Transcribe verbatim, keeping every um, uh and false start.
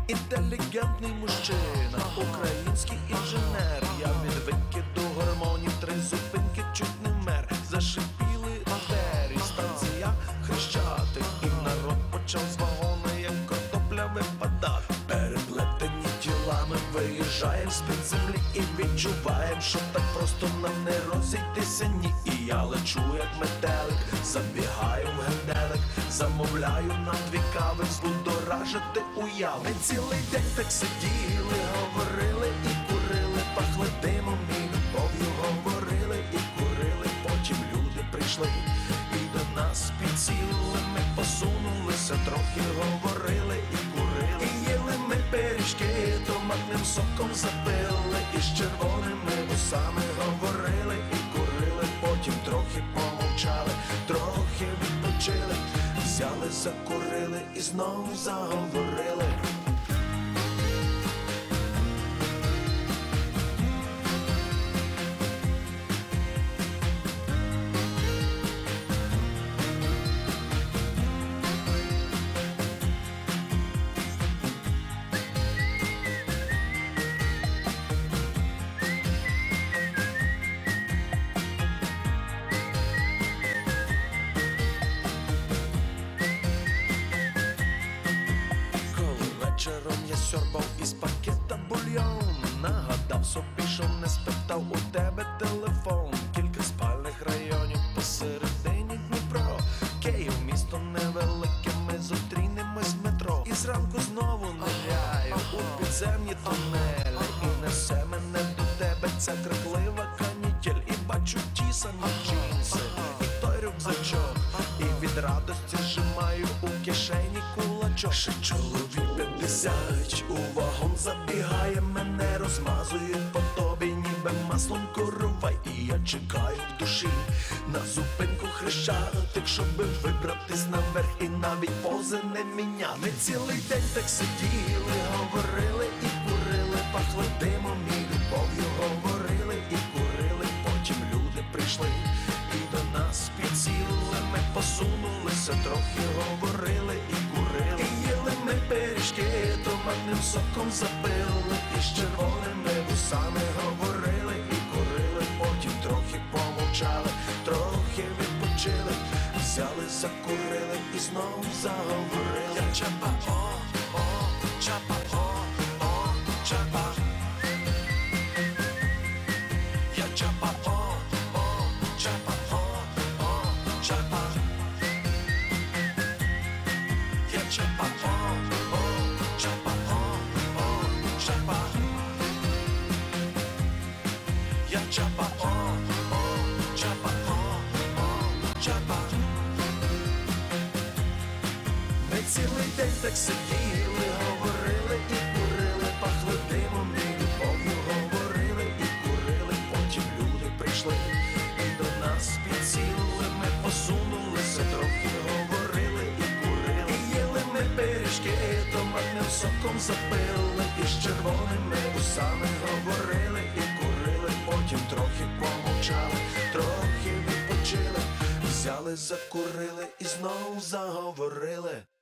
Інтелігентний мужчина, український інженер. Я від викиду гормонів три зупинки чуть не мер. Зашипіли двері, станція Хрещатик, і народ почав з вагони, як картопля, випадати. Переплетені тілами виїжджаєм з-під землі і відчуваєм, що так просто нам не розійтися, ні. І я лечу, як метелик, забігаю в генделик, замовляю на дві кави, збудоражити уяви. Ми цілий день так сиділи, говорили і курили, пахли димом і любов'ю, говорили і курили. Потім люди прийшли і до нас підсіли. Ми посунулися трохи, говорили і курили. І їли ми пиріжки, томатним соком запили, і з червоними вусами говорили і курили. Потім трохи помовчали, трохи відпочили, взяли, закурили і знову заговорили. Вечором я сьорбав із пакета бульйон, нагадав собі, що не спитав у тебе телефон. Кілька спальних районів посередині Дніпро. Київ місто невелике, ми зустрінемось в метро. І зранку знову ниряю у підземні тунелі, і несе мене до тебе ця криклива канітель. І бачу ті самі джинси, і той рюкзачок, і від радості зжимаю у кишені кулачок. Ще чоловік п'ятдесят у вагон забігає, мене розмазує по тобі, ніби маслом коровай. І я чекаю в душі на зупинку Хрещатик, щоби вибратись наверх і навіть пози не міняти. Ми цілий день так сиділи, говорили і курили, пахли димом і любов'ю, говорили і курили. Потім люди прийшли і до нас підсіли. Ми посунулися трохи, говорили і курили. І їли ми пиріжки, томатним соком запили, і з червоними вусами говорили і курили. Потім трохи помовчали, трохи відпочили, взяли, закурили і знову заговорили. Я чапа, о, о, чапа, о, о, чапа. Я чапа, о, о, чапа, о, о, чапа. Я чапа, о, о, чапа, о, о, чапа. Я чапа, о, о, чапа, о, о, чапа. Ми цілий день так сиділи, говорили і курили, пахли димом і любов'ю, говорили і курили. Потім люди прийшли і до нас підсіли. Ми посунулися трохи, говорили і курили. І їли ми пиріжки, томатним соком запили, і з червоними вусами говорили і курили. Потім трохи помовчали, трохи відпочили, взяли, закурили і знову заговорили.